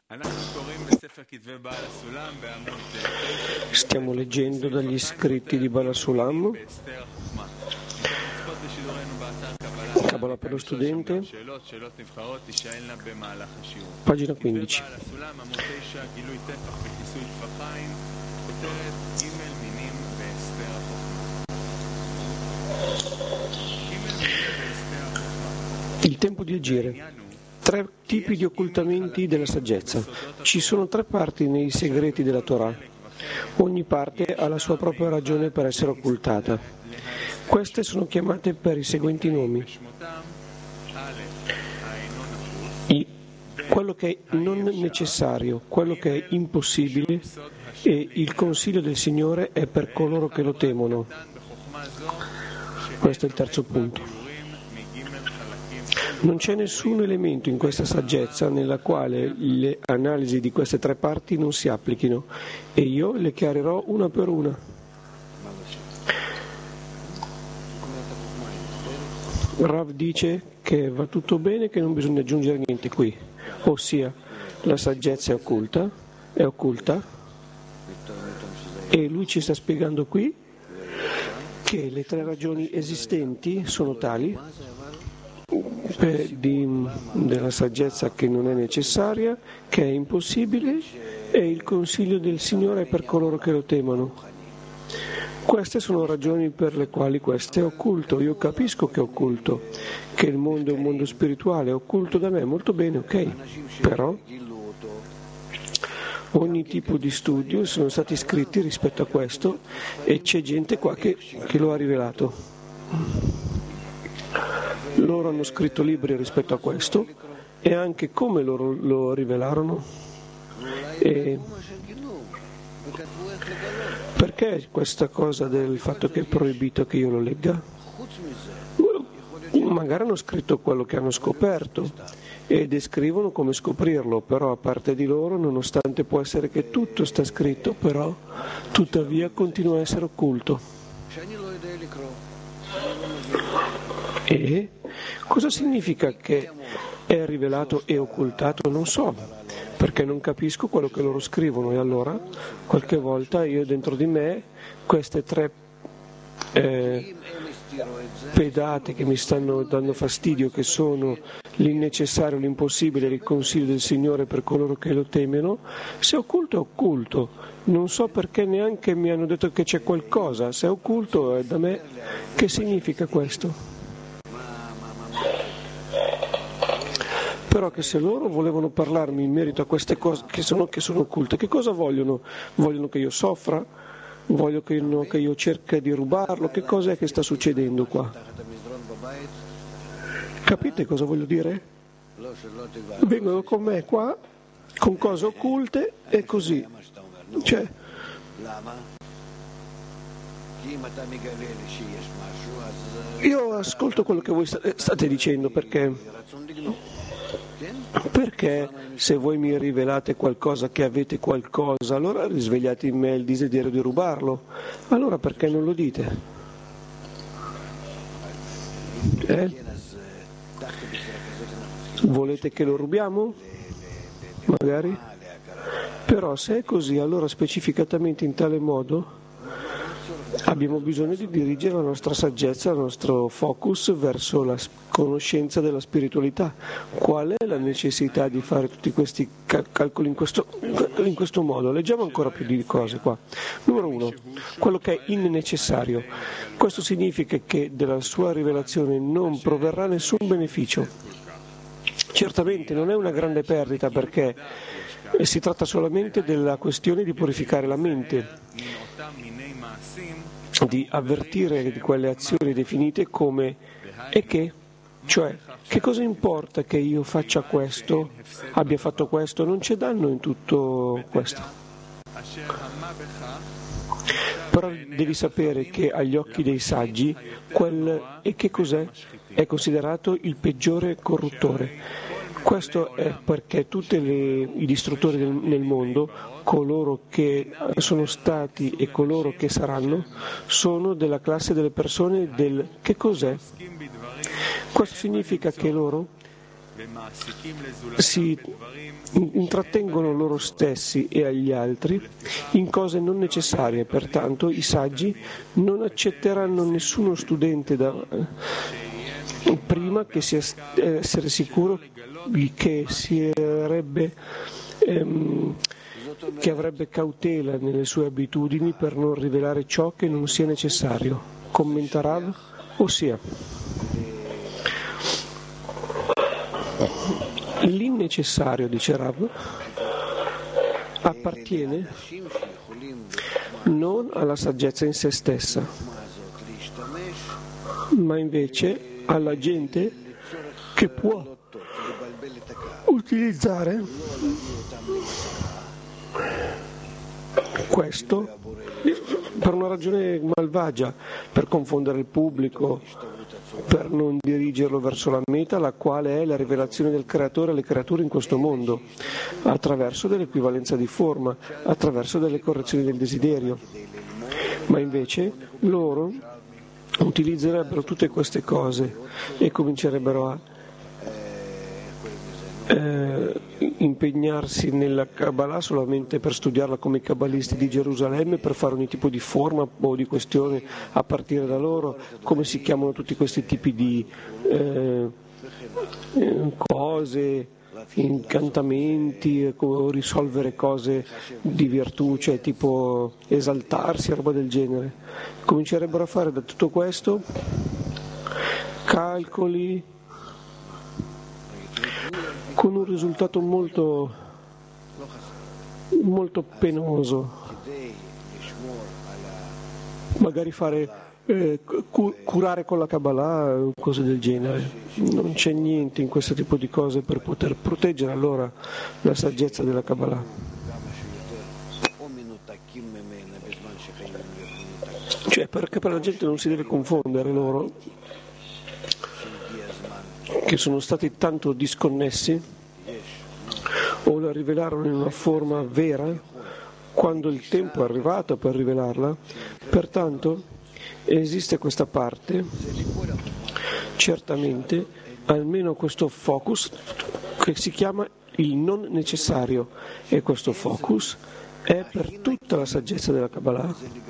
Stiamo leggendo dagli scritti di Baal HaSulam, Kabbalah per lo studente, pagina 15. Il tempo di agire. 3 tipi di occultamenti della saggezza. Ci sono 3 parti nei segreti della Torah. Ogni parte ha la sua propria ragione per essere occultata. Queste sono chiamate per i seguenti nomi. Quello che è non necessario, quello che è impossibile, e il consiglio del Signore è per coloro che lo temono. Questo è il terzo punto. Non c'è nessun elemento in questa saggezza nella quale le analisi di queste 3 parti non si applichino, e io le chiarirò una per una. Rav dice che va tutto bene, che non bisogna aggiungere niente qui, ossia la saggezza è occulta, e lui ci sta spiegando qui che le 3 ragioni esistenti sono tali della saggezza che non è necessaria, che è impossibile, e il consiglio del Signore è per coloro che lo temono. Queste sono ragioni per le quali questo è occulto. Io capisco che è occulto, che il mondo è un mondo spirituale, è occulto da me, molto bene, ok, però ogni tipo di studio sono stati scritti rispetto a questo, e c'è gente qua che lo ha rivelato. Loro hanno scritto libri rispetto a questo, e anche come loro lo rivelarono. E perché questa cosa del fatto che è proibito che io lo legga? Magari hanno scritto quello che hanno scoperto e descrivono come scoprirlo, però a parte di loro, nonostante può essere che tutto sta scritto, però tuttavia continua a essere occulto. E cosa significa che è rivelato e occultato? Non so, perché non capisco quello che loro scrivono, e allora qualche volta io dentro di me queste 3 pedate che mi stanno dando fastidio, che sono l'innecessario, l'impossibile, il consiglio del Signore per coloro che lo temono, se è occulto è occulto, non so perché neanche mi hanno detto che c'è qualcosa, se è occulto è da me, che significa questo? Però che se loro volevano parlarmi in merito a queste cose che sono occulte, che cosa vogliono? Vogliono che io soffra? Vogliono che io cerchi di rubarlo? Che cosa è che sta succedendo qua? Capite cosa voglio dire? Vengono con me qua, con cose occulte, e così. Cioè, io ascolto quello che voi state dicendo, perché se voi mi rivelate qualcosa, che avete qualcosa, allora risvegliate in me il desiderio di rubarlo. Allora perché non lo dite? Volete che lo rubiamo? Magari? Però se è così, allora specificatamente in tale modo abbiamo bisogno di dirigere la nostra saggezza, il nostro focus verso la conoscenza della spiritualità. Qual è la necessità di fare tutti questi calcoli in questo modo? Leggiamo ancora più di cose qua. Numero 1, quello che è innecessario. Questo significa che della sua rivelazione non proverrà nessun beneficio. Certamente non è una grande perdita, perché si tratta solamente della questione di purificare la mente, di avvertire di quelle azioni definite come e che, cioè che cosa importa che io faccia questo, abbia fatto questo, non c'è danno in tutto questo. Però devi sapere che agli occhi dei saggi quel e che cos'è è considerato il peggiore corruttore. Questo è perché tutti i distruttori nel mondo, coloro che sono stati e coloro che saranno, sono della classe delle persone del che cos'è. Questo significa che loro si intrattengono loro stessi e agli altri in cose non necessarie. Pertanto i saggi non accetteranno nessuno studente prima che sia essere sicuro che avrebbe cautela nelle sue abitudini per non rivelare ciò che non sia necessario. Commenta Rav, ossia l'innecessario, dice Rav, appartiene non alla saggezza in se stessa, ma invece alla gente che può utilizzare questo per una ragione malvagia, per confondere il pubblico, per non dirigerlo verso la meta, la quale è la rivelazione del creatore alle creature in questo mondo, attraverso dell'equivalenza di forma, attraverso delle correzioni del desiderio. Ma invece loro utilizzerebbero tutte queste cose e comincerebbero a impegnarsi nella Kabbalah solamente per studiarla come i kabbalisti di Gerusalemme, per fare ogni tipo di forma o di questione a partire da loro, come si chiamano tutti questi tipi di cose, incantamenti, risolvere cose di virtù, cioè tipo esaltarsi, roba del genere. Comincerebbero a fare da tutto questo calcoli con un risultato molto penoso, magari fare curare con la Kabbalah o cose del genere. Non c'è niente in questo tipo di cose per poter proteggere allora la saggezza della Kabbalah. Cioè, perché per la gente non si deve confondere loro, che sono stati tanto disconnessi o la rivelarono in una forma vera quando il tempo è arrivato per rivelarla. Pertanto esiste questa parte, certamente, almeno questo focus che si chiama il non necessario, e questo focus è per tutta la saggezza della Kabbalah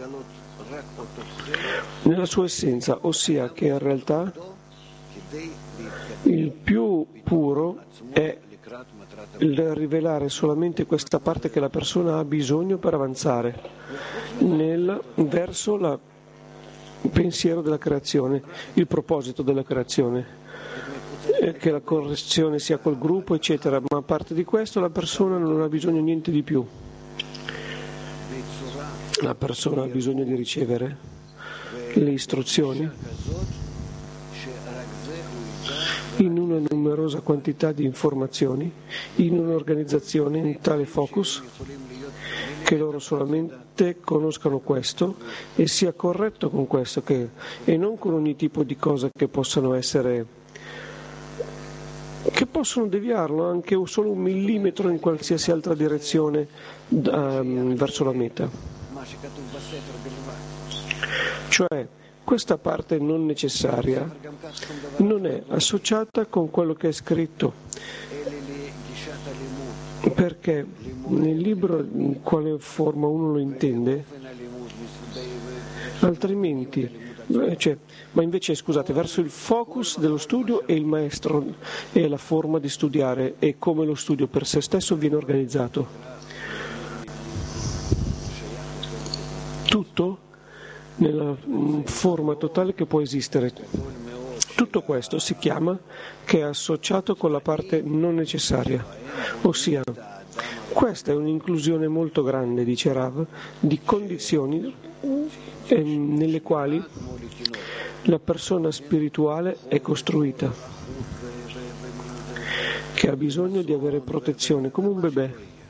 nella sua essenza, ossia che in realtà il più puro è il rivelare solamente questa parte che la persona ha bisogno per avanzare verso il pensiero della creazione, il proposito della creazione, che la correzione sia col gruppo, eccetera, ma a parte di questo la persona non ha bisogno niente di più. La persona ha bisogno di ricevere le istruzioni in una numerosa quantità di informazioni, in un'organizzazione, in tale focus, che loro solamente conoscano questo e sia corretto con questo, e non con ogni tipo di cosa che possono deviarlo anche solo un millimetro in qualsiasi altra direzione verso la meta. Cioè, questa parte non necessaria non è associata con quello che è scritto, perché nel libro in quale forma uno lo intende, altrimenti, ma invece scusate, verso il focus dello studio e il maestro e la forma di studiare e come lo studio per se stesso viene organizzato. Tutto nella forma totale che può esistere. Tutto questo si chiama che è associato con la parte non necessaria, ossia questa è un'inclusione molto grande, dice Rav, di condizioni nelle quali la persona spirituale è costruita, che ha bisogno di avere protezione come un bebè,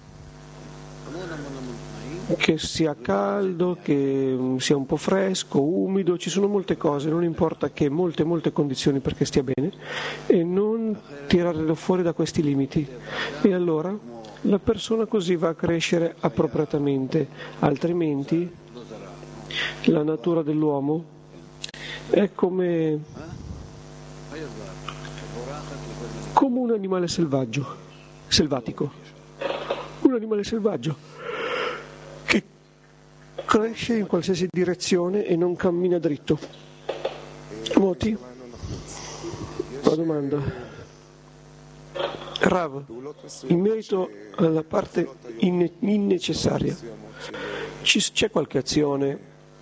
che sia caldo, che sia un po' fresco, umido, ci sono molte cose, non importa che molte condizioni perché stia bene, e non tirarlo fuori da questi limiti. E allora la persona così va a crescere appropriatamente, altrimenti la natura dell'uomo è come come un animale selvatico, un animale selvaggio che cresce in qualsiasi direzione e non cammina dritto. Moti? Una domanda. Rav, in merito alla parte innecessaria, c'è qualche azione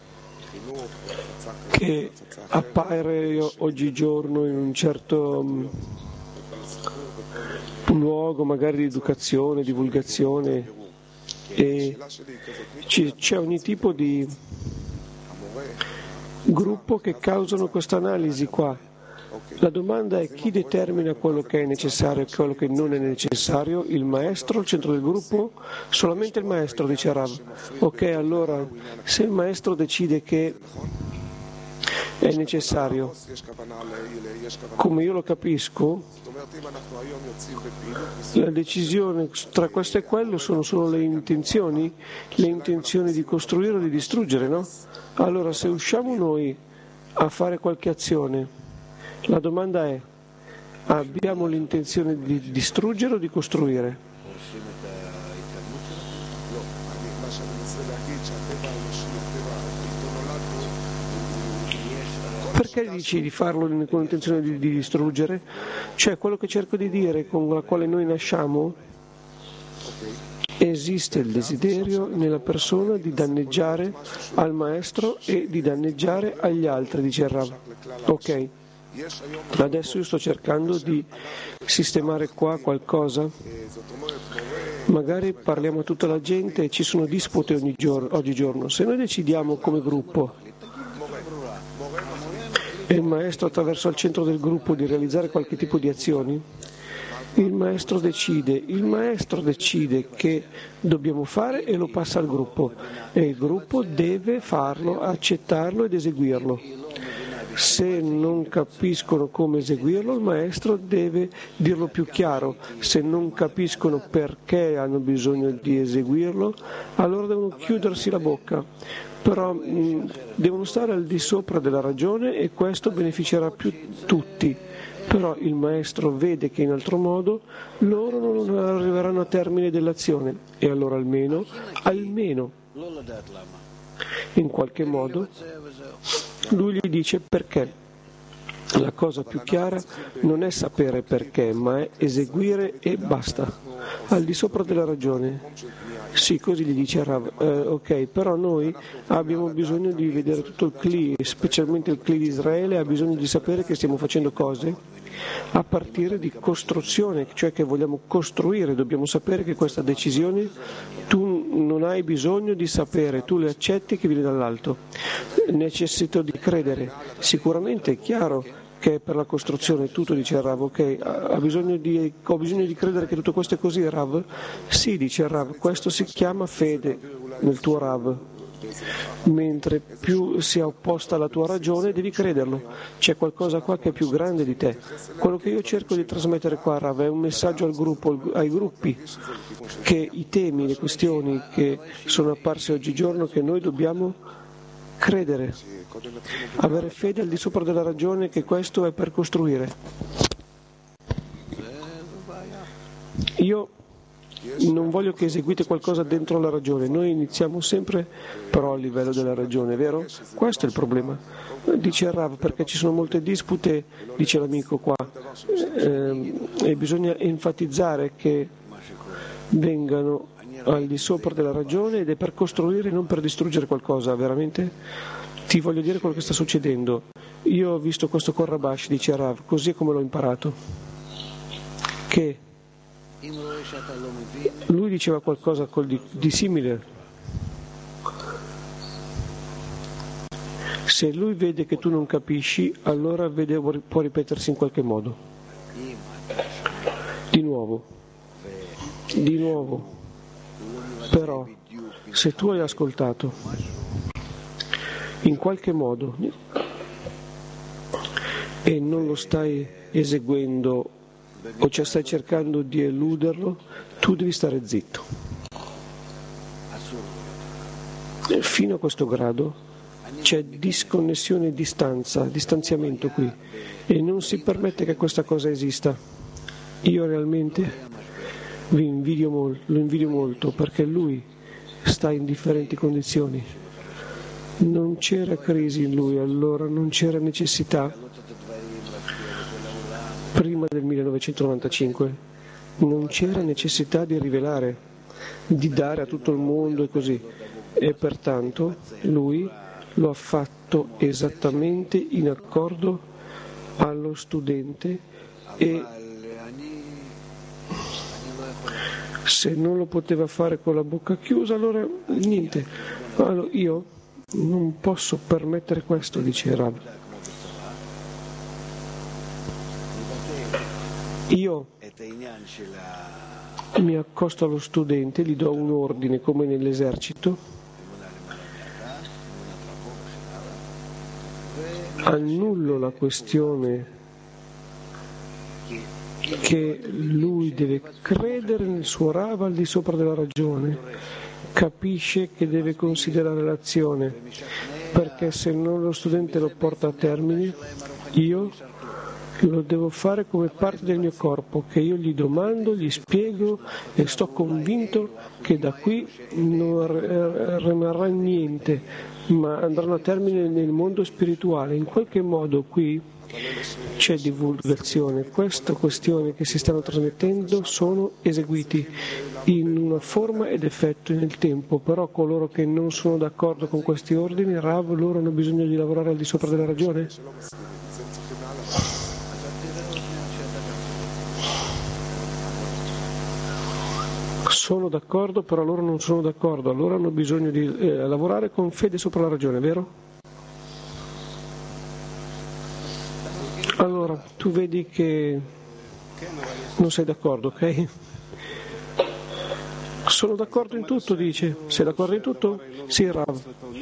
che appare oggigiorno in un certo luogo, magari di educazione, divulgazione, e c'è ogni tipo di gruppo che causano questa analisi qua? La domanda è: chi determina quello che è necessario e quello che non è necessario? Il maestro, il centro del gruppo? Solamente il maestro, dice Rav. Ok, allora, se il maestro decide che è necessario, come io lo capisco, la decisione tra questo e quello sono solo le intenzioni di costruire o di distruggere, no? Allora, se usciamo noi a fare qualche azione, la domanda è: abbiamo l'intenzione di distruggere o di costruire? Perché dici di farlo con l'intenzione di distruggere? Cioè, quello che cerco di dire, con la quale noi nasciamo, esiste il desiderio nella persona di danneggiare al maestro e di danneggiare agli altri, dice Rav. Ok, adesso io sto cercando di sistemare qua qualcosa. Magari parliamo a tutta la gente e ci sono dispute oggigiorno. Se noi decidiamo come gruppo e il maestro attraverso il centro del gruppo di realizzare qualche tipo di azioni, il maestro decide che dobbiamo fare e lo passa al gruppo, e il gruppo deve farlo, accettarlo ed eseguirlo. Se non capiscono come eseguirlo, il maestro deve dirlo più chiaro. Se non capiscono perché hanno bisogno di eseguirlo, allora devono chiudersi la bocca. Però devono stare al di sopra della ragione, e questo beneficerà più tutti. Però il maestro vede che in altro modo loro non arriveranno a termine dell'azione, e allora almeno in qualche modo lui gli dice perché. La cosa più chiara non è sapere perché, ma è eseguire e basta, al di sopra della ragione. Sì, così gli dice Rav. Ok, però noi abbiamo bisogno di vedere tutto il Kli, specialmente il Kli di Israele ha bisogno di sapere che stiamo facendo cose a partire di costruzione, cioè che vogliamo costruire. Dobbiamo sapere che questa decisione tu non hai bisogno di sapere, tu le accetti che viene dall'alto. Necessito di credere. Sicuramente è chiaro che per la costruzione tutto, dice Rav. Ok, ho bisogno di credere che tutto questo è così, Rav? Sì, dice Rav, questo si chiama fede nel tuo Rav. Mentre più sia opposta alla tua ragione, devi crederlo. C'è qualcosa qua che è più grande di te. Quello che io cerco di trasmettere qua, Rav, è un messaggio al gruppo, ai gruppi, che i temi, le questioni che sono apparse oggigiorno, che noi dobbiamo credere, avere fede al di sopra della ragione, che questo è per costruire. Io non voglio che eseguite qualcosa dentro la ragione, noi iniziamo sempre però a livello della ragione, vero? Questo è il problema. Dice Rav, perché ci sono molte dispute, dice l'amico qua, e bisogna enfatizzare che vengano al di sopra della ragione, ed è per costruire, non per distruggere qualcosa. Veramente ti voglio dire quello che sta succedendo. Io ho visto questo con Rabash, dice Rav, così è come l'ho imparato, che lui diceva qualcosa di simile. Se lui vede che tu non capisci, allora può ripetersi in qualche modo. Di nuovo. Però, se tu hai ascoltato in qualche modo e non lo stai eseguendo, o cioè stai cercando di eluderlo, tu devi stare zitto. Fino a questo grado c'è disconnessione e distanziamento qui, e non si permette che questa cosa esista. io realmente lo invidio molto perché lui sta in differenti condizioni. Non c'era crisi in lui, allora non c'era necessità, prima del 1995, non c'era necessità di rivelare, di dare a tutto il mondo e così. E pertanto lui lo ha fatto esattamente in accordo allo studente e se non lo poteva fare con la bocca chiusa, allora niente. Allora, io non posso permettere questo, dice Rav. Io mi accosto allo studente, gli do un ordine come nell'esercito, annullo la questione che lui deve credere nel suo Rav al di sopra della ragione, capisce che deve considerare l'azione, perché se non lo studente lo porta a termine, io lo devo fare come parte del mio corpo, che io gli domando, gli spiego e sto convinto che da qui non rimarrà niente, ma andranno a termine nel mondo spirituale. In qualche modo qui c'è divulgazione, queste questioni che si stanno trasmettendo sono eseguiti in una forma ed effetto nel tempo, però coloro che non sono d'accordo con questi ordini, Rav, loro hanno bisogno di lavorare al di sopra della ragione? Sono d'accordo, però loro non sono d'accordo, allora hanno bisogno di lavorare con fede sopra la ragione, vero? Allora, tu vedi che non sei d'accordo, ok? Sono d'accordo in tutto, dice. Sei d'accordo in tutto? Sì, Rav.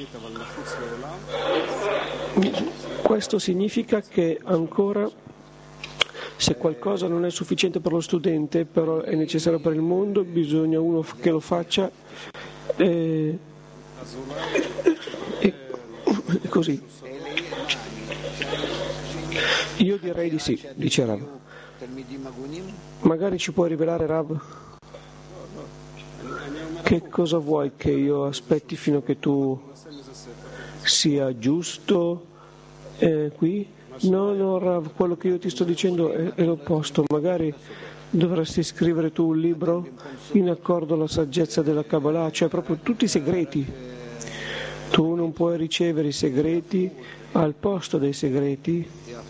Questo significa che ancora, se qualcosa non è sufficiente per lo studente, però è necessario per il mondo, bisogna uno che lo faccia e così. Io direi di sì, dice Rav. Magari ci puoi rivelare, Rav? Che cosa vuoi che io aspetti fino a che tu sia giusto qui? No, Rav, quello che io ti sto dicendo è l'opposto. Magari dovresti scrivere tu un libro in accordo alla saggezza della Kabbalah, cioè proprio tutti i segreti. Tu non puoi ricevere i segreti al posto dei segreti.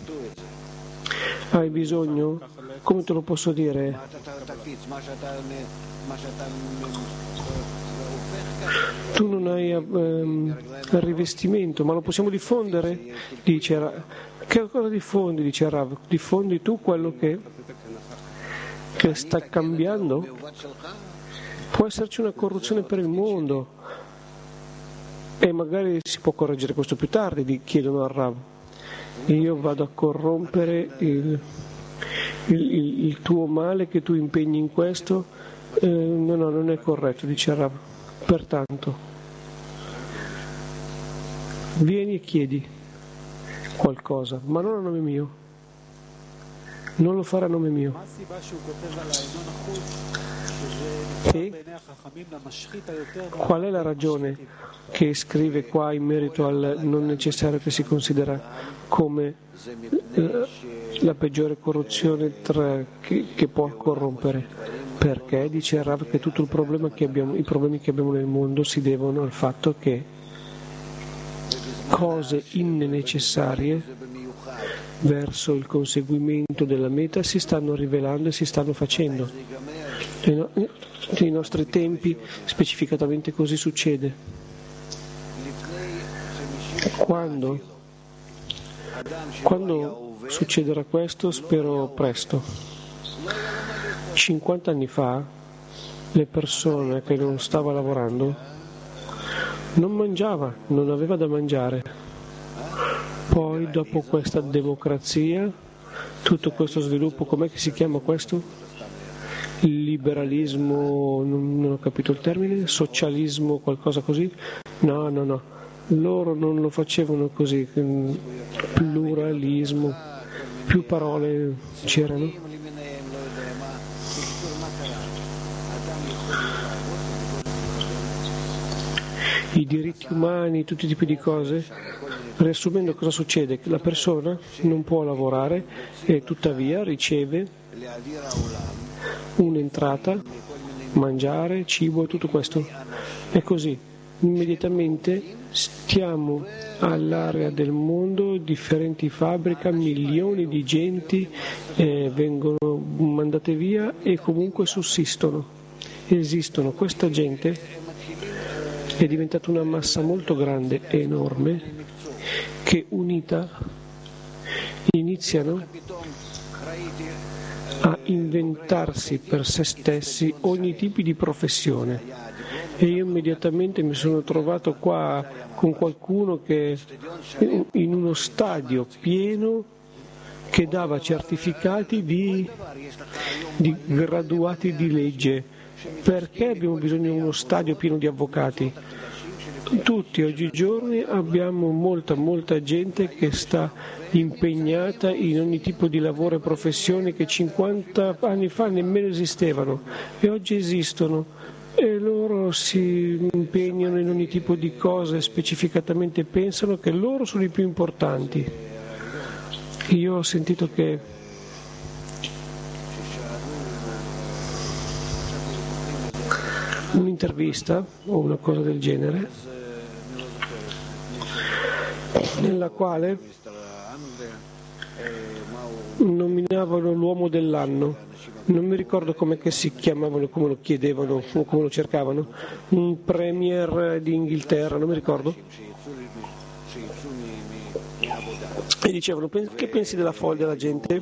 Hai bisogno, come te lo posso dire? Tu non hai rivestimento, ma lo possiamo diffondere? Dice, che cosa diffondi? Dice Rav, diffondi tu quello che sta cambiando? Può esserci una corruzione per il mondo e magari si può correggere questo più tardi, chiedono a Rav. Io vado a corrompere il tuo male che tu impegni in questo? No, non è corretto, dice Rav. Pertanto, vieni e chiedi qualcosa, ma non a nome mio. Non lo fare a nome mio. E qual è la ragione che scrive qua in merito al non necessario che si considera come la peggiore corruzione che può corrompere? Perché dice Rav che tutto il problema che abbiamo, i problemi che abbiamo nel mondo si devono al fatto che cose innecessarie verso il conseguimento della meta si stanno rivelando e si stanno facendo. Nei nostri tempi specificatamente così succede. Quando succederà questo? Spero presto. 50 anni fa le persone che non stava lavorando non mangiava, non aveva da mangiare. Poi dopo questa democrazia, tutto questo sviluppo, com'è che si chiama questo? Il liberalismo, non ho capito il termine, socialismo, qualcosa così? No, loro non lo facevano così, pluralismo, più parole c'erano. i diritti umani, tutti i tipi di cose. Riassumendo, cosa succede? Che la persona non può lavorare e tuttavia riceve un'entrata, mangiare, cibo, tutto questo. È così. Immediatamente stiamo all'area del mondo, differenti fabbriche, milioni di genti vengono mandate via e comunque sussistono, esistono. Questa gente è diventata una massa molto grande, enorme, che unita iniziano a inventarsi per se stessi ogni tipo di professione. E io immediatamente mi sono trovato qua con qualcuno che in uno stadio pieno che dava certificati di graduati di legge. Perché abbiamo bisogno di uno stadio pieno di avvocati? Tutti oggigiorno abbiamo molta gente che sta impegnata in ogni tipo di lavoro e professione che 50 anni fa nemmeno esistevano e oggi esistono. E loro si impegnano in ogni tipo di cose, specificatamente pensano che loro sono i più importanti. Io ho sentito che un'intervista o una cosa del genere nella quale nominavano l'uomo dell'anno. Non mi ricordo come che si chiamavano, come lo chiedevano o come lo cercavano, un premier di Inghilterra, non mi ricordo. E dicevano: che pensi della folla della gente?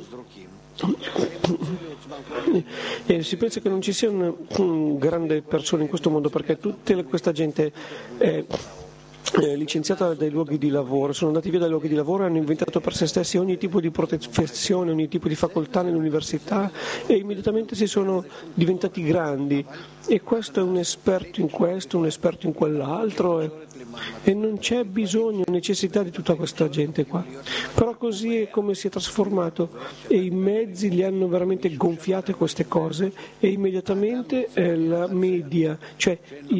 E si pensa che non ci sia una grande persona in questo mondo, perché tutta questa gente è licenziata dai luoghi di lavoro, sono andati via dai luoghi di lavoro e hanno inventato per se stessi ogni tipo di professione, ogni tipo di facoltà nell'università e immediatamente si sono diventati grandi. E questo è un esperto in questo, un esperto in quell'altro e non c'è bisogno, necessità di tutta questa gente qua. Però così è come si è trasformato e i mezzi li hanno veramente gonfiate queste cose e immediatamente la media, cioè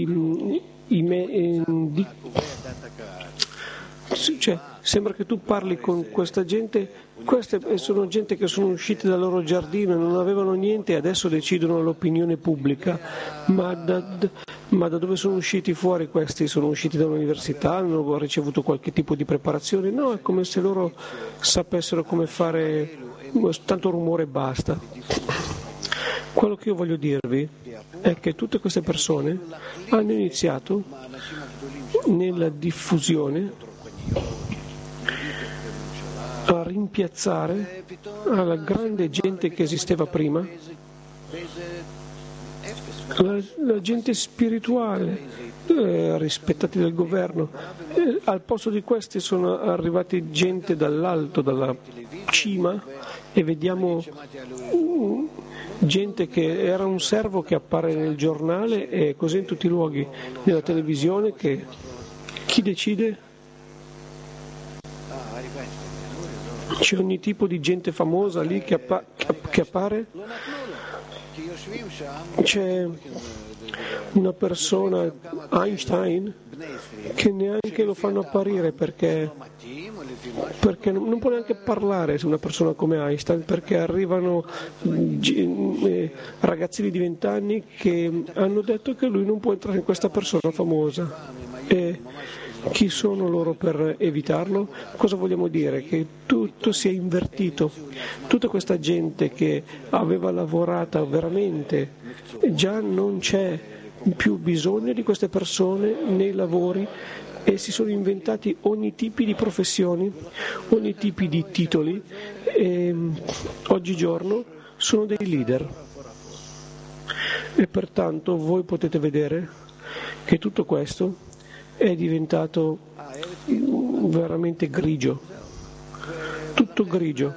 sembra che tu parli con questa gente, queste sono gente che sono uscite dal loro giardino e non avevano niente e adesso decidono l'opinione pubblica, ma da dove sono usciti fuori questi? Sono usciti da un'università, hanno ricevuto qualche tipo di preparazione? No, è come se loro sapessero come fare tanto rumore e basta. Quello che io voglio dirvi è che tutte queste persone hanno iniziato nella diffusione a rimpiazzare alla grande gente che esisteva prima, la gente spirituale, rispettati dal governo. Al posto di questi sono arrivati gente dall'alto, dalla cima, e vediamo gente che era un servo che appare nel giornale e così in tutti i luoghi, nella televisione, che chi decide? C'è ogni tipo di gente famosa lì che appare. C'è una persona, Einstein, che neanche lo fanno apparire perché non può neanche parlare su una persona come Einstein, perché arrivano ragazzini di 20 anni che hanno detto che lui non può entrare in questa persona famosa. E chi sono loro per evitarlo? Cosa vogliamo dire? Che tutto si è invertito. Tutta questa gente che aveva lavorato veramente, già non c'è più bisogno di queste persone nei lavori e si sono inventati ogni tipo di professioni, ogni tipo di titoli e oggigiorno sono dei leader. E pertanto voi potete vedere che tutto questo è diventato veramente grigio, tutto grigio,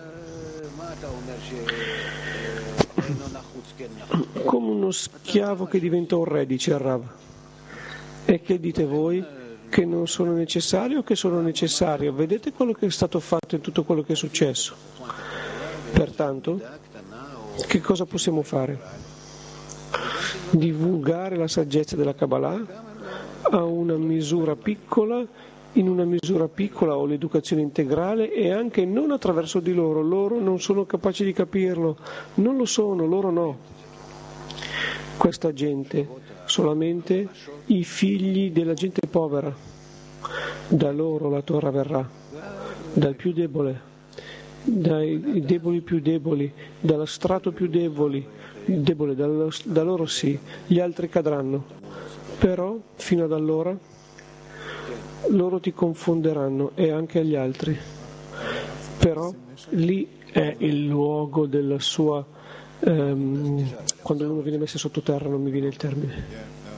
come uno schiavo che diventa un re, dice il Rav. E che dite voi? Che non sono necessario o che sono necessario? Vedete quello che è stato fatto e tutto quello che è successo. Pertanto, che cosa possiamo fare? Divulgare la saggezza della Kabbalah a una misura piccola, in una misura piccola o l'educazione integrale e anche non attraverso di loro. Loro non sono capaci di capirlo, non lo sono, loro no. Questa gente, solamente i figli della gente povera. Da loro la Torah verrà, dal più debole, dai deboli più deboli, dallo strato più debole, da loro sì, gli altri cadranno. Però, fino ad allora, loro ti confonderanno e anche agli altri. Però lì è il luogo della sua... quando uno viene messo sottoterra, non mi viene il termine.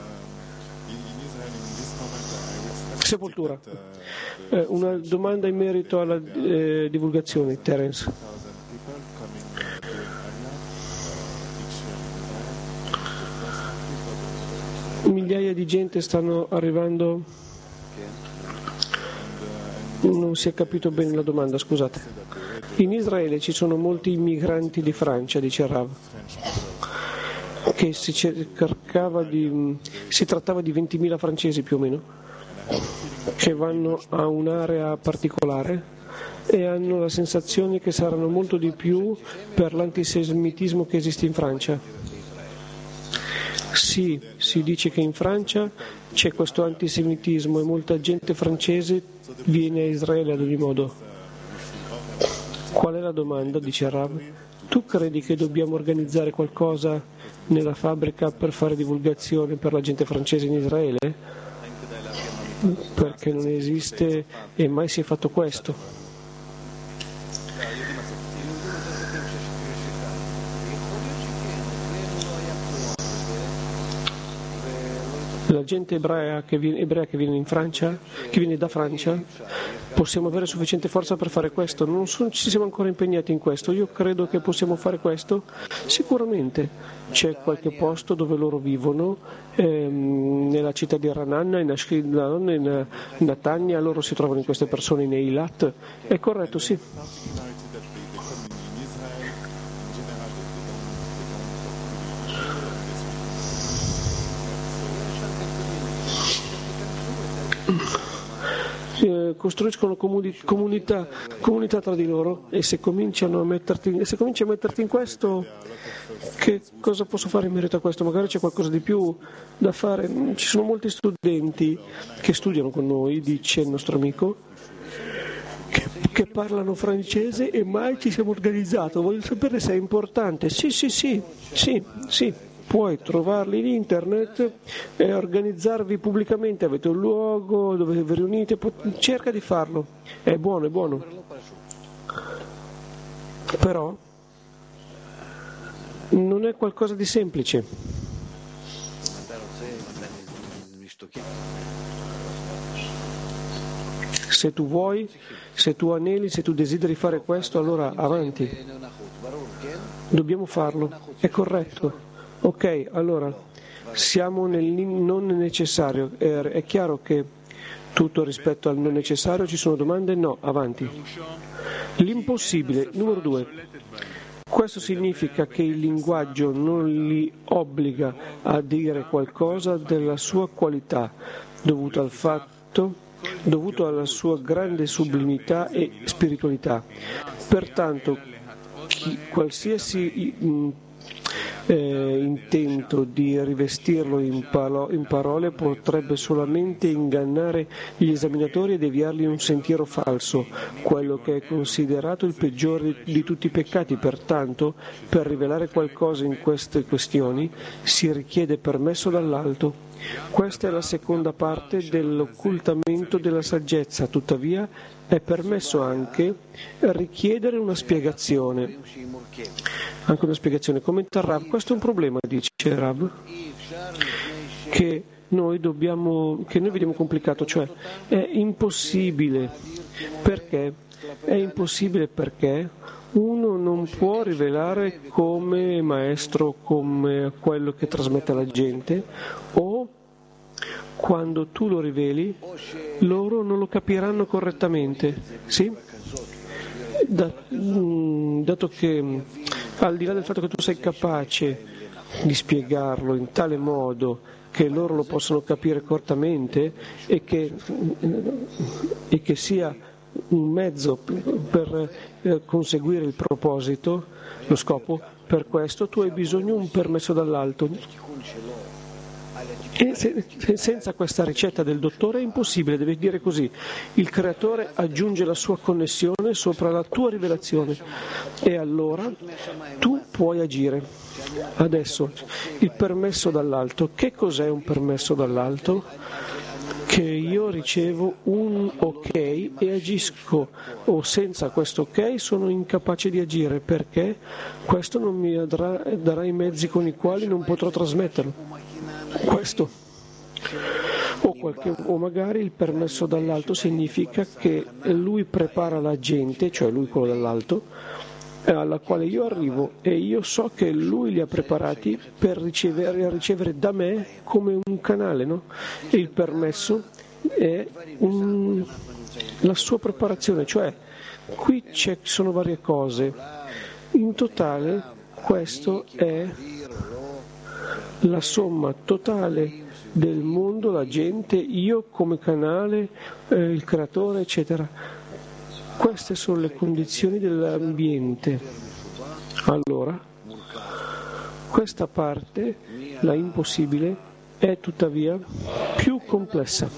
Sepoltura. Una domanda in merito alla divulgazione, Terence. Migliaia di gente stanno arrivando. Non si è capito bene la domanda, scusate. In Israele ci sono molti immigranti di Francia, dice Rav, che si trattava di 20.000 francesi più o meno, che vanno a un'area particolare e hanno la sensazione che saranno molto di più per l'antisemitismo che esiste in Francia. Sì, si dice che in Francia c'è questo antisemitismo e molta gente francese viene a Israele ad ogni modo. Qual è la domanda? Dice Rav. Tu credi che dobbiamo organizzare qualcosa nella fabbrica per fare divulgazione per la gente francese in Israele? Perché non esiste e mai si è fatto questo. La gente ebrea che viene in Francia, che viene da Francia, possiamo avere sufficiente forza per fare questo? Non ci siamo ancora impegnati in questo. Io credo che possiamo fare questo. Sicuramente c'è qualche posto dove loro vivono, nella città di Rananna, in Ashkelon, in Natania, loro si trovano in queste persone in Eilat. È corretto, sì. Costruiscono comunità tra di loro e se cominci a metterti in questo, che cosa posso fare in merito a questo? Magari c'è qualcosa di più da fare. Ci sono molti studenti che studiano con noi, dice il nostro amico, che parlano francese e mai ci siamo organizzati. Voglio sapere se è importante. Sì. Puoi trovarli in internet e organizzarvi pubblicamente, avete un luogo dove vi riunite, cerca di farlo, è buono. Però non è qualcosa di semplice. Se tu vuoi, se tu aneli, se tu desideri fare questo, allora avanti. Dobbiamo farlo, è corretto. Ok, allora siamo nel non necessario. È chiaro che tutto rispetto al non necessario ci sono domande? No, avanti. L'impossibile, numero 2. Questo significa che il linguaggio non li obbliga a dire qualcosa della sua qualità, dovuto alla sua grande sublimità e spiritualità. Pertanto, qualsiasi intento di rivestirlo in parole potrebbe solamente ingannare gli esaminatori e deviarli in un sentiero falso, quello che è considerato il peggiore di tutti i peccati. Pertanto, per rivelare qualcosa in queste questioni si richiede permesso dall'alto. Questa è la seconda parte dell'occultamento della saggezza, tuttavia è permesso anche richiedere una spiegazione. Anche una spiegazione. Commenta Rav, questo è un problema, dice Rav, che noi vediamo complicato, cioè è impossibile. Perché? È impossibile perché uno non può rivelare come maestro, come quello che trasmette alla gente, o quando tu lo riveli loro non lo capiranno correttamente, sì? Dato che al di là del fatto che tu sei capace di spiegarlo in tale modo che loro lo possano capire correttamente e che sia un mezzo per conseguire il proposito, lo scopo. Per questo tu hai bisogno di un permesso dall'alto. E senza questa ricetta del dottore è impossibile, devi dire così: il creatore aggiunge la sua connessione sopra la tua rivelazione e allora tu puoi agire. Adesso il permesso dall'alto. Che cos'è un permesso dall'alto? Che io ricevo un ok e agisco, o senza questo ok sono incapace di agire, perché questo non mi darà i mezzi con i quali non potrò trasmetterlo. Questo o magari il permesso dall'alto significa che lui prepara la gente, cioè lui quello dall'alto, alla quale io arrivo e io so che lui li ha preparati per ricevere da me come un canale, no? E il permesso è la sua preparazione, cioè qui sono varie cose. In totale questo è la somma totale del mondo, la gente, io come canale, il creatore, eccetera. Queste sono le condizioni dell'ambiente. Allora, questa parte, la impossibile, è tuttavia più complessa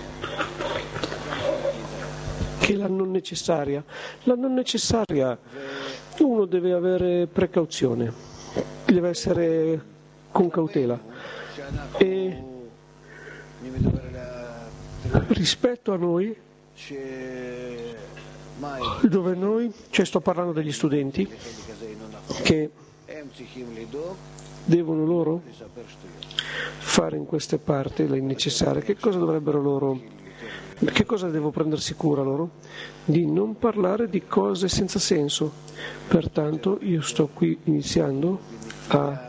che la non necessaria. La non necessaria, uno deve avere precauzione, deve essere con cautela, e rispetto a noi, dove noi, cioè sto parlando degli studenti che devono loro fare in queste parti le necessarie, che cosa dovrebbero loro, che cosa devo prendersi cura loro? Di non parlare di cose senza senso. Pertanto io sto qui iniziando a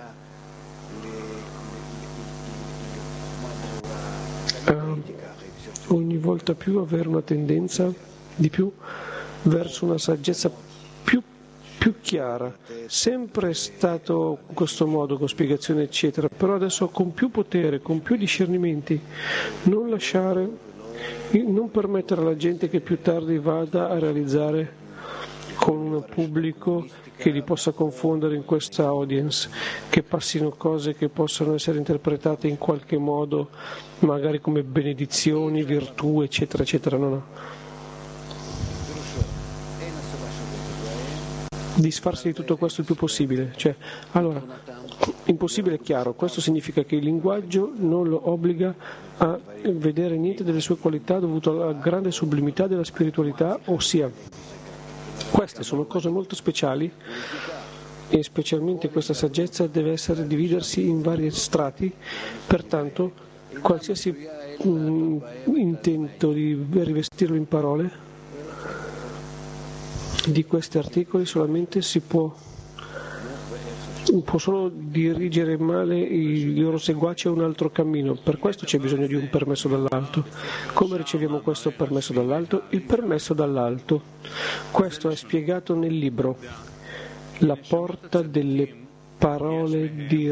ogni volta più avere una tendenza di più verso una saggezza più chiara. Sempre è stato in questo modo, con spiegazioni eccetera, però adesso con più potere, con più discernimenti, non permettere alla gente che più tardi vada a realizzare con un pubblico che li possa confondere in questa audience, che passino cose che possono essere interpretate in qualche modo magari come benedizioni, virtù, eccetera, eccetera. No. Disfarsi di tutto questo il più possibile. Cioè, allora, impossibile è chiaro, questo significa che il linguaggio non lo obbliga a vedere niente delle sue qualità dovute alla grande sublimità della spiritualità, ossia queste sono cose molto speciali e specialmente questa saggezza deve dividersi in vari strati, pertanto qualsiasi intento di rivestirlo in parole di questi articoli solamente si può solo dirigere male i loro seguaci a un altro cammino. Per questo c'è bisogno di un permesso dall'alto. Come riceviamo questo permesso dall'alto? Il permesso dall'alto, questo è spiegato nel libro La porta alle parole di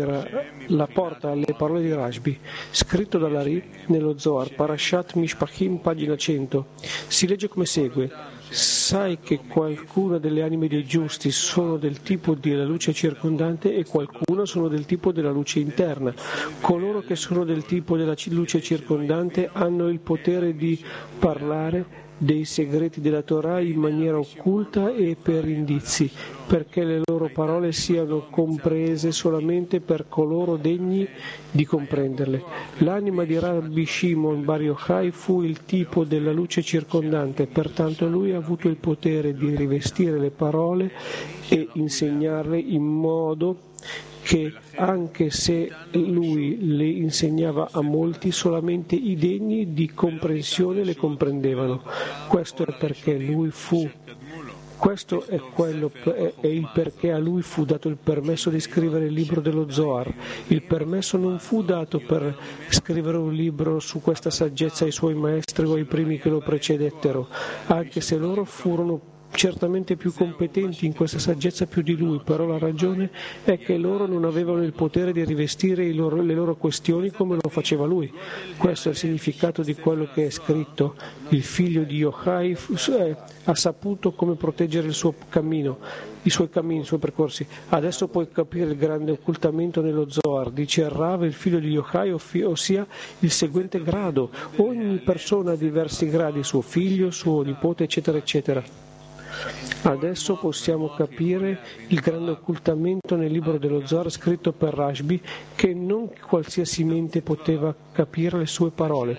Rashbi, scritto dall'Ari nello Zohar, Parashat Mishpachim, pagina 100. Si legge come segue: sai che qualcuna delle anime dei giusti sono del tipo della luce circondante e qualcuna sono del tipo della luce interna. Coloro che sono del tipo della luce circondante hanno il potere di parlare dei segreti della Torah in maniera occulta e per indizi, perché le loro parole siano comprese solamente per coloro degni di comprenderle. L'anima di Rabbi Shimon Bar Yochai fu il tipo della luce circondante, pertanto lui ha avuto il potere di rivestire le parole e insegnarle in modo che anche se lui le insegnava a molti, solamente i degni di comprensione le comprendevano. Questo è perché lui fu, questo è il perché a lui fu dato il permesso di scrivere il libro dello Zohar. Il permesso non fu dato per scrivere un libro su questa saggezza ai suoi maestri o ai primi che lo precedettero, anche se loro furono certamente più competenti in questa saggezza più di lui, però la ragione è che loro non avevano il potere di rivestire le loro questioni come lo faceva lui. Questo è il significato di quello che è scritto. Il figlio di Yochai ha saputo come proteggere il suo cammino, i suoi percorsi. Adesso puoi capire il grande occultamento nello Zohar. Dice Rav, il figlio di Yochai, ossia il seguente grado. Ogni persona ha diversi gradi, suo figlio, suo nipote, eccetera, eccetera. Adesso possiamo capire il grande occultamento nel libro dello Zohar scritto per Rashbi, che non qualsiasi mente poteva capire le sue parole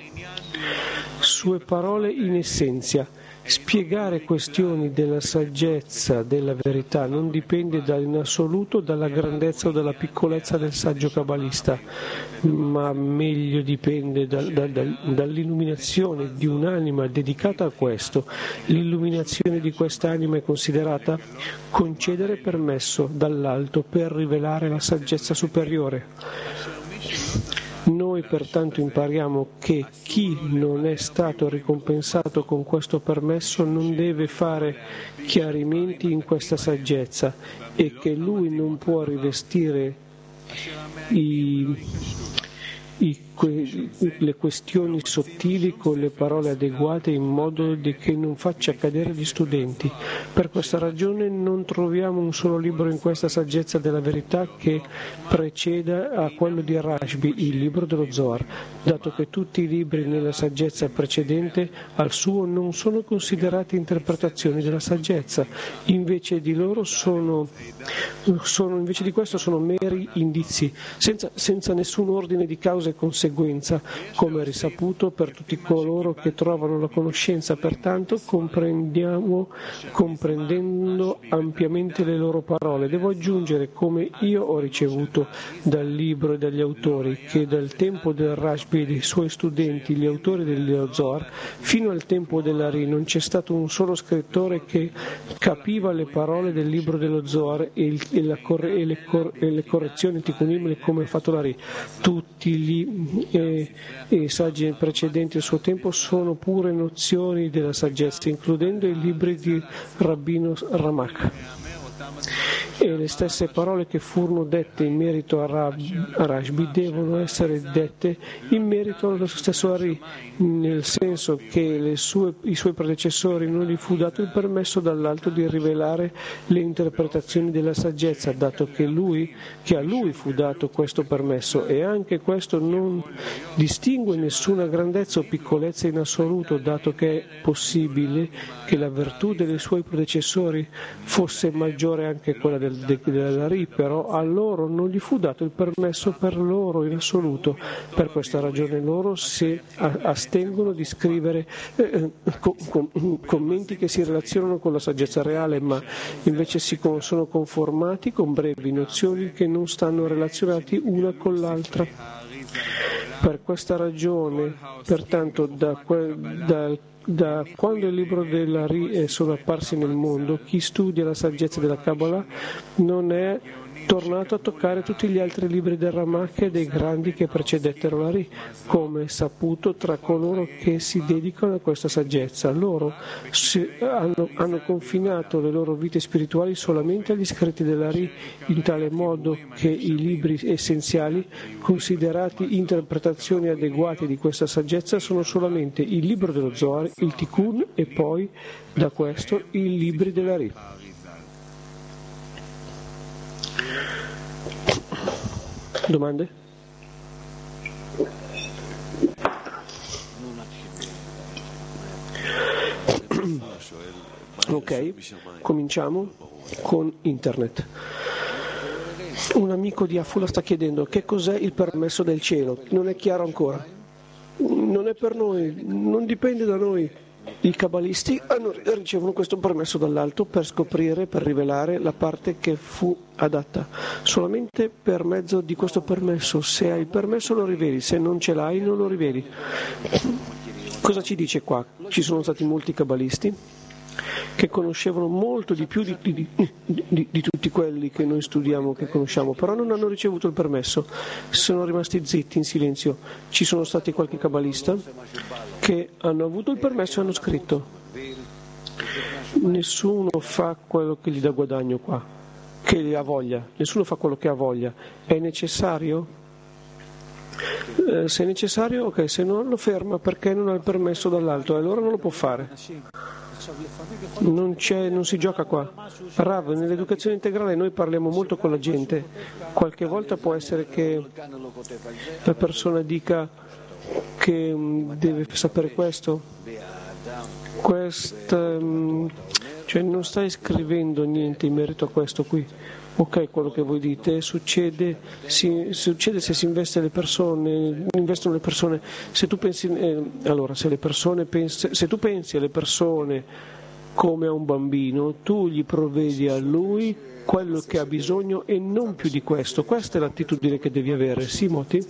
in essenza. Spiegare questioni della saggezza, della verità, non dipende in assoluto dalla grandezza o dalla piccolezza del saggio kabbalista, ma meglio dipende dall'illuminazione di un'anima dedicata a questo. L'illuminazione di quest'anima è considerata concedere permesso dall'alto per rivelare la saggezza superiore. Noi pertanto impariamo che chi non è stato ricompensato con questo permesso non deve fare chiarimenti in questa saggezza e che lui non può rivestire le questioni sottili con le parole adeguate in modo che non faccia cadere gli studenti. Per questa ragione non troviamo un solo libro in questa saggezza della verità che preceda a quello di Rashbi, il libro dello Zohar, dato che tutti i libri nella saggezza precedente al suo non sono considerati interpretazioni della saggezza, invece di questo sono meri indizi, senza nessun ordine di causa e conseguenza, come è risaputo per tutti coloro che trovano la conoscenza. Pertanto, comprendendo ampiamente le loro parole, devo aggiungere, come io ho ricevuto dal libro e dagli autori, che dal tempo del Rashbi e dei suoi studenti, gli autori dello Zohar, fino al tempo dell'Ari, non c'è stato un solo scrittore che capiva le parole del libro dello Zohar e le correzioni Tikkunim come ha fatto l'Ari. Tutti i saggi precedenti al suo tempo sono pure nozioni della saggezza, includendo i libri di Rabbino Ramak. E le stesse parole che furono dette in merito a Rashbi devono essere dette in merito allo stesso Ari, nel senso che i suoi predecessori non gli fu dato il permesso dall'alto di rivelare le interpretazioni della saggezza, dato che a lui fu dato questo permesso, e anche questo non distingue nessuna grandezza o piccolezza in assoluto, dato che è possibile che la virtù dei suoi predecessori fosse maggiore anche quella dell'Ari, però a loro non gli fu dato il permesso per loro in assoluto. Per questa ragione loro si astengono di scrivere commenti che si relazionano con la saggezza reale, ma invece sono conformati con brevi nozioni che non stanno relazionati una con l'altra. Per questa ragione, pertanto, da quando il libro dell'Ari sono apparsi nel mondo, chi studia la saggezza della Kabbalah non è tornato a toccare tutti gli altri libri del Ramak e dei grandi che precedettero l'Ari, come saputo tra coloro che si dedicano a questa saggezza. Loro hanno confinato le loro vite spirituali solamente agli scritti dell'Ari, in tale modo che i libri essenziali, considerati interpretazioni adeguate di questa saggezza, sono solamente il libro dello Zohar, il Tikkun e poi, da questo, i libri dell'Ari. Domande? Ok, cominciamo con internet. Un amico di Afula sta chiedendo che cos'è il permesso del cielo. Non è chiaro ancora. Non è per noi, non dipende da noi. I cabalisti ricevono questo permesso dall'alto per scoprire, per rivelare la parte che fu adatta. Solamente per mezzo di questo permesso, se hai il permesso lo riveli, se non ce l'hai non lo riveli. Cosa ci dice qua? Ci sono stati molti cabalisti che conoscevano molto di più di tutti quelli che noi studiamo, che conosciamo, però non hanno ricevuto il permesso, sono rimasti zitti, in silenzio. Ci sono stati qualche cabalista che hanno avuto il permesso e hanno scritto. Nessuno fa quello che gli dà guadagno qua, che ha voglia, nessuno fa quello che ha voglia. È necessario? Se è necessario, ok, se non lo ferma perché non ha il permesso dall'alto, allora non lo può fare. Non si gioca qua. Rav, nell'educazione integrale noi parliamo molto con la gente. Qualche volta può essere che la persona dica che deve sapere questo. Cioè non stai scrivendo niente in merito a questo qui. Ok, quello che voi dite succede se si investono le persone. Se tu pensi, se tu pensi alle persone come a un bambino, tu gli provvedi a lui quello che ha bisogno e non più di questo. Questa è l'attitudine che devi avere, sì, Moti?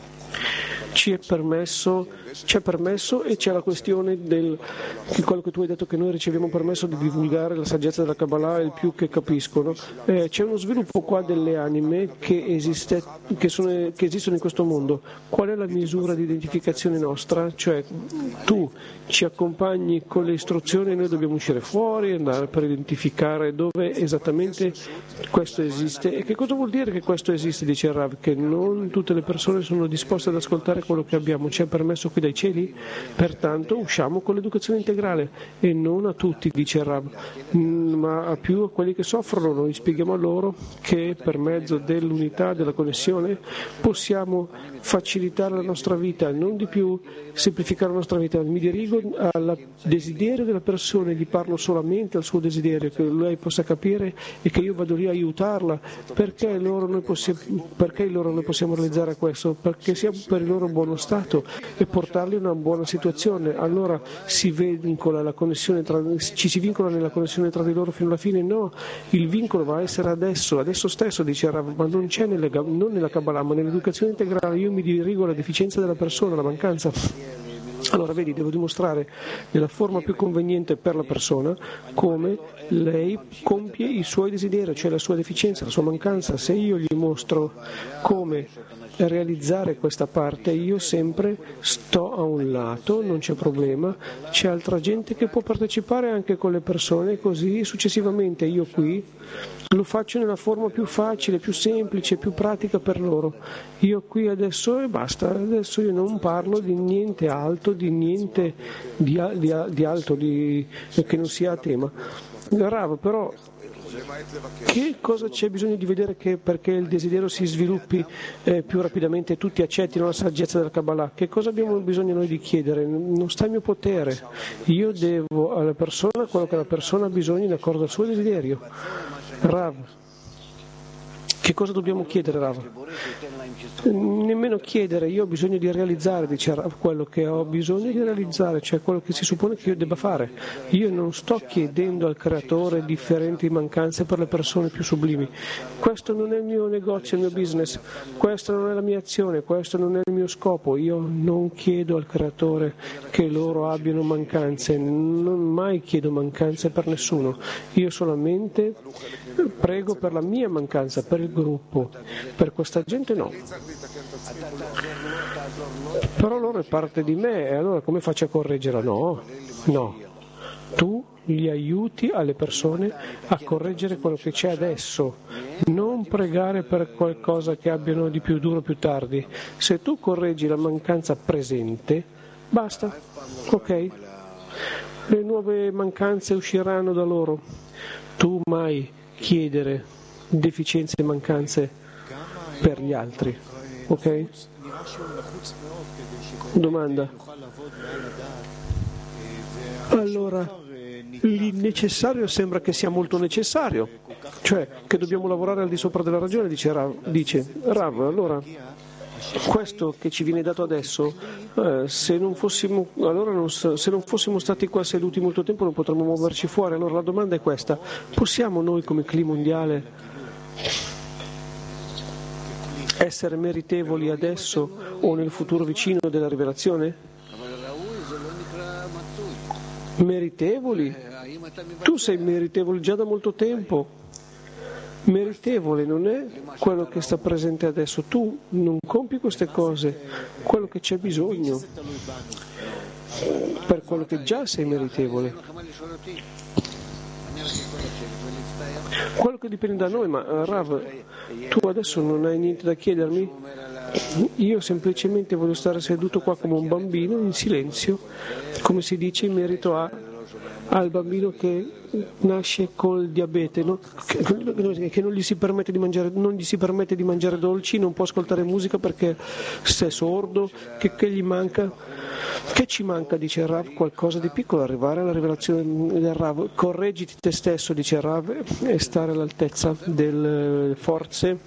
C'è permesso e c'è la questione quello che tu hai detto, che noi riceviamo permesso di divulgare la saggezza della Kabbalah il più che capiscono. C'è uno sviluppo qua delle anime che esistono in questo mondo. Qual è la misura di identificazione nostra? Cioè tu ci accompagni con le istruzioni e noi dobbiamo uscire fuori, andare per identificare dove esattamente questo esiste. E che cosa vuol dire che questo esiste, dice il Rav? Che non tutte le persone sono disposte ad ascoltare quello che abbiamo, c'è permesso qui dai cieli, pertanto usciamo con l'educazione integrale e non a tutti, dice il Rav, ma a più a quelli che soffrono. Noi spieghiamo a loro che per mezzo dell'unità, della connessione, possiamo facilitare la nostra vita, non di più semplificare la nostra vita. Mi dirigo al desiderio della persona e gli parlo solamente al suo desiderio, che lei possa capire e che io vado lì a aiutarla. Perché loro noi possiamo realizzare questo? Perché siamo per il loro buono stato e portarli in una buona situazione. Allora ci si vincola nella connessione tra di loro fino alla fine? No, il vincolo va a essere adesso stesso, dice Rav, ma non c'è non nella Kabbalah, ma nell'educazione integrale. Io mi dirigo alla deficienza della persona, alla mancanza. Allora vedi, devo dimostrare nella forma più conveniente per la persona come lei compie i suoi desideri, cioè la sua deficienza, la sua mancanza. Se io gli mostro come realizzare questa parte, io sempre sto a un lato, non c'è problema, c'è altra gente che può partecipare anche con le persone, così successivamente io qui lo faccio nella forma più facile, più semplice, più pratica per loro. Io qui adesso e basta, adesso io non parlo di niente alto, di niente di alto, che non sia a tema. Rav, però che cosa c'è bisogno di vedere perché il desiderio si sviluppi più rapidamente e tutti accettino la saggezza della Kabbalah? Che cosa abbiamo bisogno noi di chiedere? Non sta in mio potere. Io devo alla persona quello che la persona ha bisogno in accordo al suo desiderio. Rav, che cosa dobbiamo chiedere, Rav? Nemmeno chiedere, io ho bisogno di realizzare, dice Rav, quello che ho bisogno di realizzare, cioè quello che si suppone che io debba fare. Io non sto chiedendo al creatore differenti mancanze per le persone più sublimi. Questo non è il mio negozio, il mio business, questa non è la mia azione, questo non è il mio scopo. Io non chiedo al creatore che loro abbiano mancanze, non mai chiedo mancanze per nessuno. Io solamente prego per la mia mancanza, per il gruppo, per questa gente no. Però loro è parte di me e allora come faccio a correggerla? No, tu gli aiuti alle persone a correggere quello che c'è adesso, non pregare per qualcosa che abbiano di più duro più tardi. Se tu correggi la mancanza presente, basta, ok? Le nuove mancanze usciranno da loro. Tu mai chiedere deficienze e mancanze per gli altri, ok? Domanda. Allora, l'innecessario sembra che sia molto necessario, cioè che dobbiamo lavorare al di sopra della ragione, dice Rav. Allora, questo che ci viene dato adesso, se non fossimo stati qua seduti molto tempo non potremmo muoverci fuori. Allora la domanda è questa: possiamo noi come CLI mondiale essere meritevoli adesso o nel futuro vicino della rivelazione? Meritevoli? Tu sei meritevole già da molto tempo. Meritevole non è quello che sta presente adesso. Tu non compi queste cose, quello che c'è bisogno, per quello che già sei meritevole. Quello che dipende da noi, ma Rav, tu adesso non hai niente da chiedermi? Io semplicemente voglio stare seduto qua come un bambino in silenzio, come si dice in merito al bambino che nasce col diabete, no? Che non gli si permette di mangiare dolci, non può ascoltare musica perché se è sordo, che gli manca? Che ci manca, dice il Rav, qualcosa di piccolo, arrivare alla rivelazione del Rav. Correggiti te stesso, dice il Rav, e stare all'altezza delle forze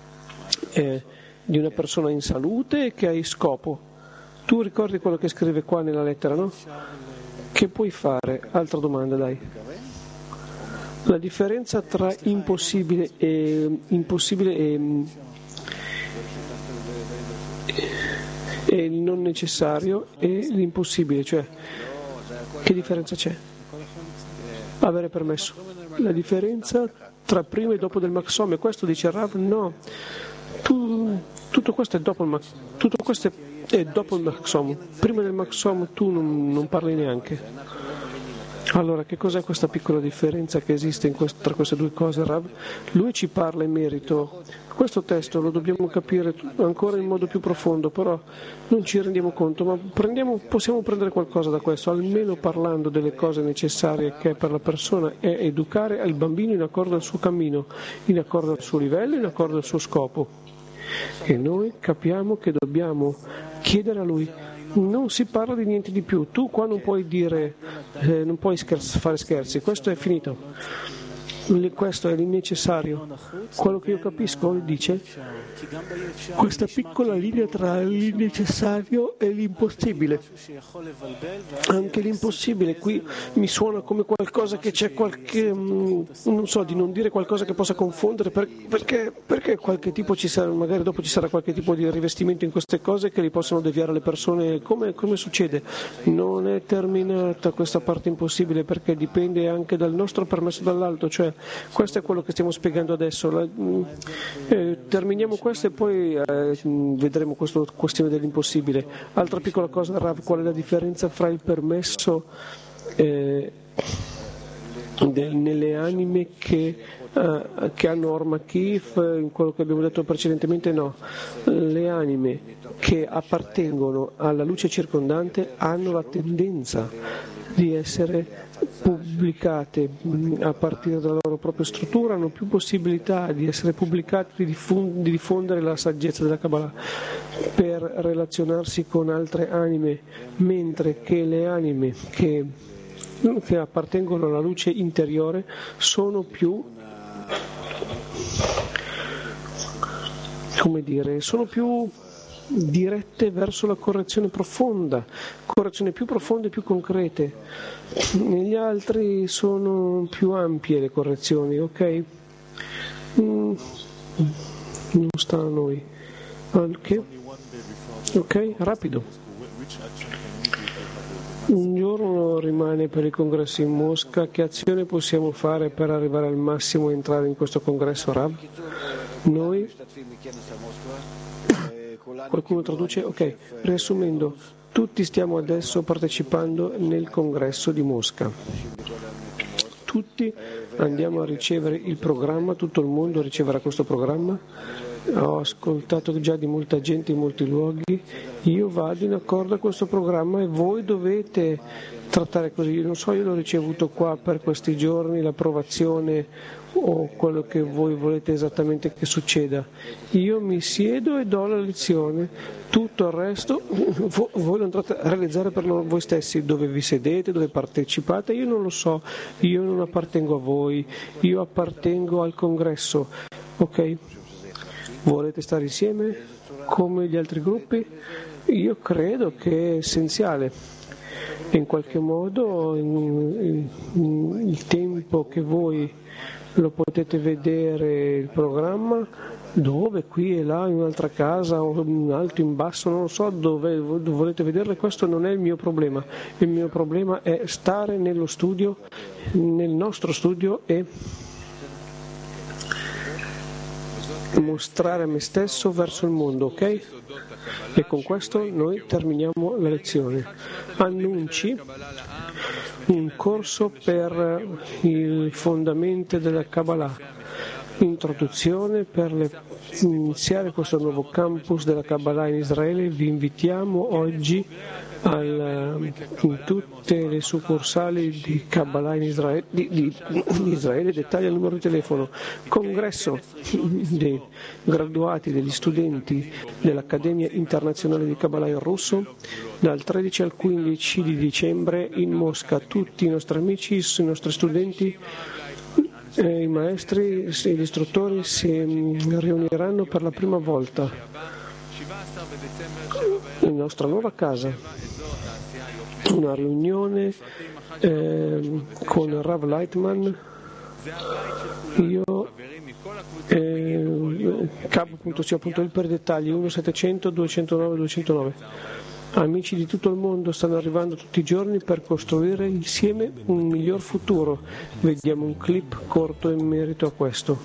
di una persona in salute e che hai scopo. Tu ricordi quello che scrive qua nella lettera, no? Che puoi fare? Altra domanda, dai. La differenza tra impossibile e il non necessario e l'impossibile, cioè che differenza c'è? Avere permesso. La differenza tra prima e dopo del Maxome, questo dice Rav, no. Tutto questo è dopo il Maxom. Prima del Maxom tu non parli neanche. Allora, che cos'è questa piccola differenza che esiste tra queste due cose, Rav? Lui ci parla in merito. Questo testo lo dobbiamo capire ancora in modo più profondo, però non ci rendiamo conto, ma possiamo prendere qualcosa da questo, almeno parlando delle cose necessarie che per la persona è educare il bambino in accordo al suo cammino, in accordo al suo livello, in accordo al suo scopo. E noi capiamo che dobbiamo chiedere a lui. Non si parla di niente di più. Tu qua non puoi dire, non puoi fare scherzi, questo è finito. Questo è l'innecessario. Quello che io capisco, dice, questa piccola linea tra l'innecessario e l'impossibile. Anche l'impossibile qui mi suona come qualcosa che c'è qualche, non so, di non dire qualcosa che possa confondere, perché qualche tipo ci sarà, magari dopo ci sarà qualche tipo di rivestimento in queste cose che li possono deviare le persone, come succede? Non è terminata questa parte impossibile perché dipende anche dal nostro permesso dall'alto, cioè questo è quello che stiamo spiegando adesso. Terminiamo questo e poi vedremo questa questione dell'impossibile. Altra piccola cosa, Rav, qual è la differenza fra il permesso nelle anime che hanno Ormakif, in quello che abbiamo detto precedentemente? No, le anime che appartengono alla luce circondante hanno la tendenza di essere pubblicate a partire dalla loro propria struttura, hanno più possibilità di essere pubblicate, di diffondere la saggezza della Kabbalah per relazionarsi con altre anime, mentre che le anime che appartengono alla luce interiore sono più, sono più dirette verso la correzione profonda, correzioni più profonde e più concrete. Negli altri sono più ampie le correzioni, ok? Non sta a noi. Ok, rapido. Un giorno rimane per il congresso in Mosca. Che azione possiamo fare per arrivare al massimo e entrare in questo congresso, Rav? Noi... Qualcuno traduce? Ok, riassumendo, tutti stiamo adesso partecipando nel congresso di Mosca. Tutti andiamo a ricevere il programma, tutto il mondo riceverà questo programma. Ho ascoltato già di molta gente in molti luoghi, io vado in accordo a questo programma e voi dovete trattare così. Non so, io l'ho ricevuto qua per questi giorni, l'approvazione o quello che voi volete esattamente che succeda. Io mi siedo e do la lezione, tutto il resto voi lo andrete a realizzare per voi stessi, dove vi sedete, dove partecipate, io non lo so, io non appartengo a voi, io appartengo al congresso, ok? Volete stare insieme come gli altri gruppi? Io credo che è essenziale. In qualche modo il tempo che voi lo potete vedere il programma, dove, qui e là, in un'altra casa, o in alto, in basso, non lo so, dove volete vederlo, questo non è il mio problema. Il mio problema è stare nello studio, nel nostro studio, e mostrare me stesso verso il mondo, ok? E con questo noi terminiamo la lezione. Annunci: un corso per i fondamenti della Kabbalah, introduzione per iniziare questo nuovo campus della Kabbalah in Israele. Vi invitiamo oggi in tutte le succursali di Kabbalah in Israele, di Israele. Dettaglia il numero di telefono. Congresso dei graduati, degli studenti dell'Accademia Internazionale di Kabbalah in russo dal 13 al 15 di dicembre in Mosca. Tutti i nostri amici, i nostri studenti, i maestri, gli istruttori si riuniranno per la prima volta nella nostra nuova casa. Una riunione con Rav Leitman, io cab.co.il per dettagli 1-700 209 209. Amici di tutto il mondo stanno arrivando tutti i giorni per costruire insieme un miglior futuro. Vediamo un clip corto in merito a questo.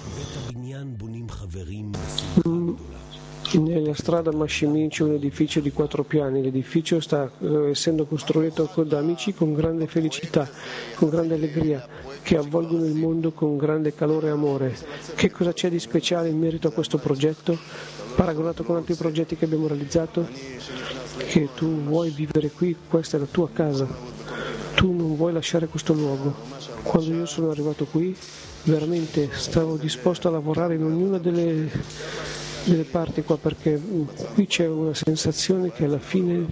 Nella strada Mashimi c'è un edificio di 4 piani. L'edificio sta essendo costruito da amici con grande felicità, con grande allegria, che avvolgono il mondo con grande calore e amore. Che cosa c'è di speciale in merito a questo progetto, paragonato con altri progetti che abbiamo realizzato? Che tu vuoi vivere qui, questa è la tua casa, tu non vuoi lasciare questo luogo. Quando io sono arrivato qui, veramente stavo disposto a lavorare in ognuna delle parti qua, perché qui c'è una sensazione che alla fine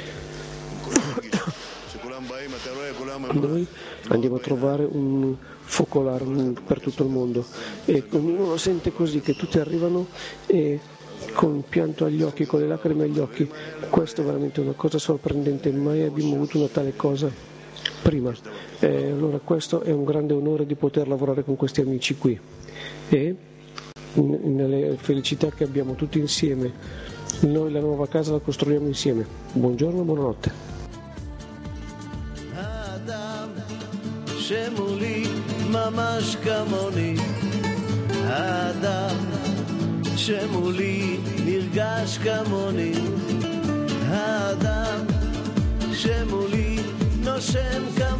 noi andiamo a trovare un focolare per tutto il mondo e ognuno lo sente così, che tutti arrivano e con il pianto agli occhi, con le lacrime agli occhi. Questo è veramente una cosa sorprendente, mai abbiamo avuto una tale cosa prima. Allora questo è un grande onore di poter lavorare con questi amici qui e nelle felicità che abbiamo tutti insieme. Noi la nuova casa la costruiamo insieme. Buongiorno e buonanotte. האדם שמולי ממש כמוני, האדם שמולי נרגש כמוני, האדם שמולי נושם כמוני.